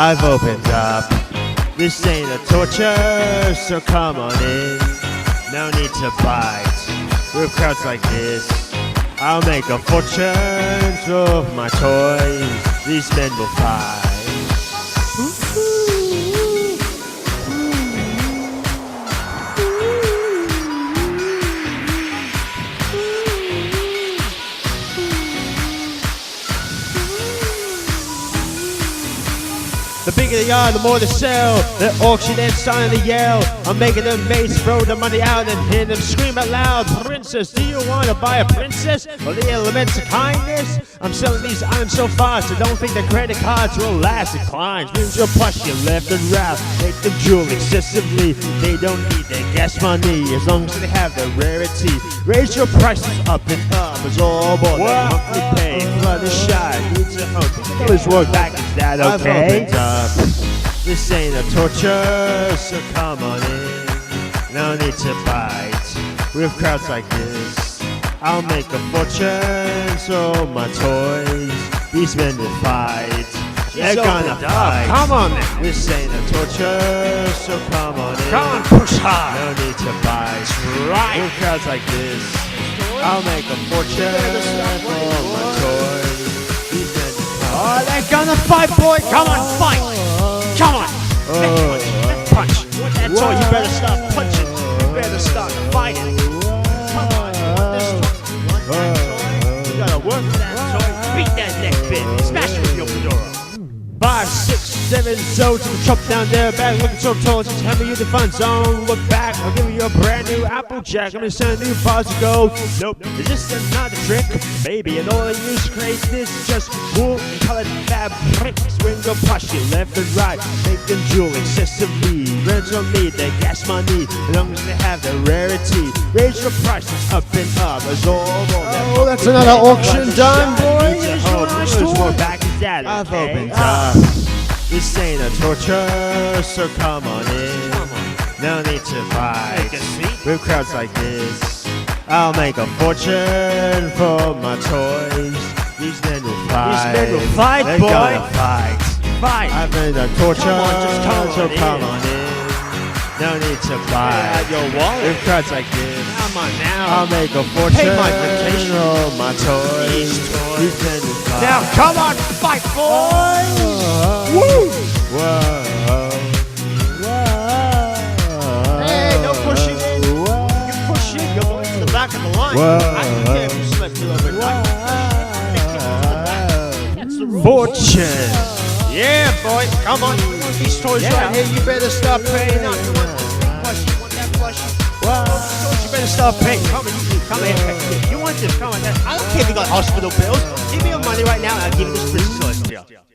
I've opened up. This ain't a torture, so come on in. No need to bite. With crowds like this, I'll make a fortune through my toys. These men will fight. The bigger they are, the more they sell. The auction and starting to yell. I'm making them mates throw the money out and hear them scream out loud. Princess, do you want to buy a princess? Or the elements of kindness? I'm selling these items so fast, I don't think the credit cards will last. Declines, means you'll push your left and right. Make them jewel excessively. They don't need their gas money as long as they have the rarity. Raise your prices up and up. It's all about the monthly pay. Flood is shy, needs a home. Always work back, is that okay? This ain't a torture, so come on in. No need to bite. With crowds like this, I'll make a fortune. So my toys, these men will fight. They're gonna fight. Come on now. This ain't a torture, so come on in. Come on, push hard. No need to bite. Right. With crowds like this, I'll make a fortune. For my toys, these men will fight. Oh, they're gonna fight, boy. Come on, fight. Come on. Left punch. That's all. You better start punching. You better start fighting. Come on. You want this toy? You want that toy? You gotta work for that toy. Beat that neck bit. Smash it with your fedora. 5, 6, 7 zones of the truck down there, back looking so tall, just hand me you the fun zone. Look back, I'll give you a brand new Applejack. I'm gonna send a new bars to go. Nope, is this another trick? Maybe, and all I use to create this is just wool and colored fabrics. Swing or push it left and right, make them jewel excessively. Rents on me, they gas money, as long as they have the rarity. Raise your prices up and up, as all Oh, that's another auction done, boys. More back is that, I've okay? opened up. This ain't a torture, so come on in. No need to fight. With crowds like this, I'll make a fortune for my toys. These men will fight. These men will fight, They're boy. gonna fight. Fight. I've made a torture, Come on, just come on come in. on in. No need to fight. Have your wallet. With crowds like this, Come on now. I'll make a fortune Pay my vacation. for my toys. These toys. These men will fight. Now, come on, fight, boys. Woo! Whoa. Hey, no pushing in. You push in, you're going to the back of the line. I don't care if you slip through every night. That's the rules. Fortune. Yeah, boy, come on. These toys right here, you better start paying up. You want this big plush, you want that plush. You better start paying. Come here. You want this, come on. I don't care if you got hospital bills. Give me your money right now and I'll give you this British toy.